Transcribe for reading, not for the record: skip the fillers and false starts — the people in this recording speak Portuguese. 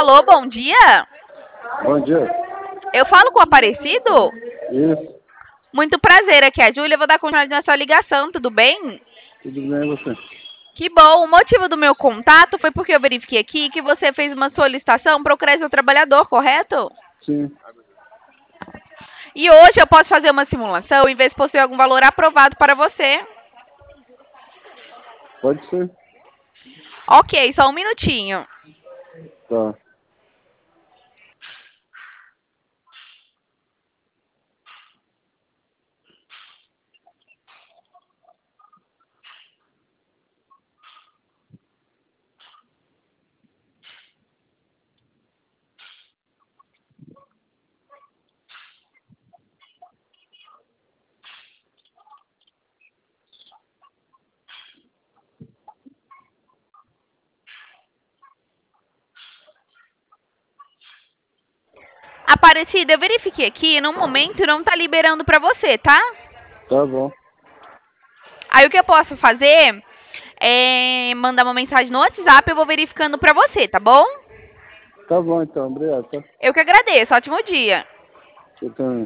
Alô, bom dia. Bom dia. Eu falo com o Aparecido? Isso, Muito prazer, aqui é a Júlia. Eu vou dar continuidade na sua ligação, tudo bem? tudo bem você? Que bom. O motivo do meu contato foi porque eu verifiquei aqui que você fez uma solicitação para o Crédito Trabalhador, correto? Sim, E hoje eu posso fazer uma simulação e ver se possui algum valor aprovado para você. pode ser. Ok, só um minutinho. Tá. Aparecida, eu verifiquei aqui, no momento não tá liberando para você, tá? Tá bom. Aí o que eu posso fazer é mandar uma mensagem no WhatsApp, eu vou verificando para você, tá bom? Tá bom então, obrigado, tá? Eu que agradeço. Ótimo dia. Eu também.